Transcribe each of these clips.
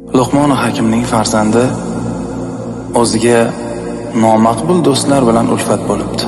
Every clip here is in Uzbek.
Luqmon hakimning farzandi o'ziga nomaqbul do'stlar bilan ulfat bo'libdi.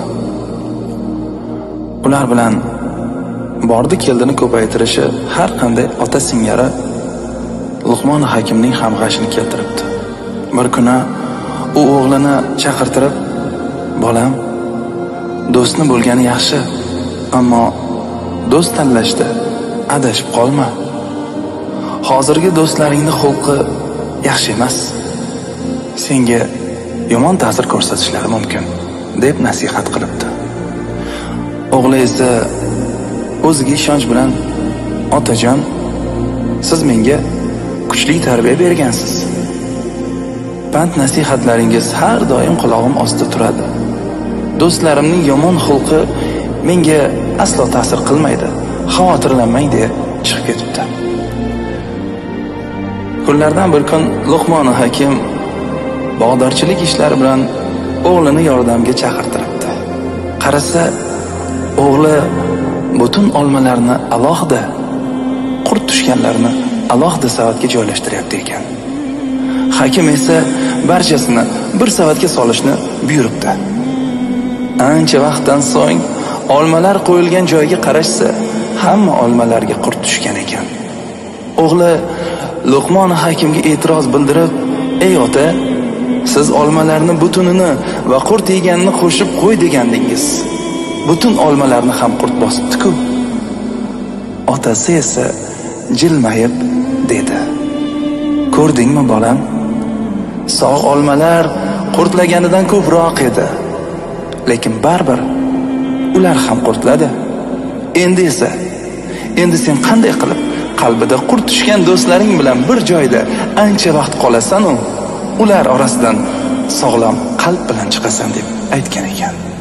Ular bilan bordi keldini ko'paytirishi har qanday ota singari Luqmon hakimning ham g'ashini keltiribdi. Bir kuni u o'g'lini chaqirtirib, "Bolam, do'stni bo'lgani yaxshi, ammo do'st tanlashda adashib qolma. Hozirgi do'stlaringni xulqi yaxshi emas. Senga yomon ta'sir ko'rsatishlari mumkin", deb nasihat qilibdi. O'g'li esa o'ziga ishonch bilan, "Otajon, siz menga kuchli tarbiya bergansiz. Pand nasihatlaringiz har doim quloqim ostida turadi. Do'stlarimning yomon xulqi menga aslo ta'sir qilmaydi. Xavotirlanmang", deb chiqib ketibdi. Kunlardan bir kun Luqmon hakim bog'dorchilik ishlari bilan o'g'lini yordamga chaqirtiribdi. Qarasa, o'g'li butun olmalarni alohida, qurt tushganlarni alohida savatga joylashtiryapti ekan. Hakim esa barchasini bir savatga solishni buyuribdi. Ancha vaqtdan so'ng olmalar qo'yilgan joyga qarashsa, hamma olmalarga qurt tushgan ekan. O'g'li Luqmon hakimga e'tiroz bildirib, "Ey ota, siz olmalarni butunini va qurt yeganini qo'shib qo'y degandingiz. Butun olmalarni ham qurt bosibdi-ku." Otasi esa jilmayib dedi, "Ko'rdingmi bolam? Sog' olmalar qurtlaganidan ko'proq edi. Lekin baribir ular ham qurtladi. Endi sen qanday qilib qalbida qurt tushgan do'stlaring bilan bir joyda ancha vaqt qolasan-u, ular orasidan sog'lom qalb bilan chiqasan", deb aytgan ekan.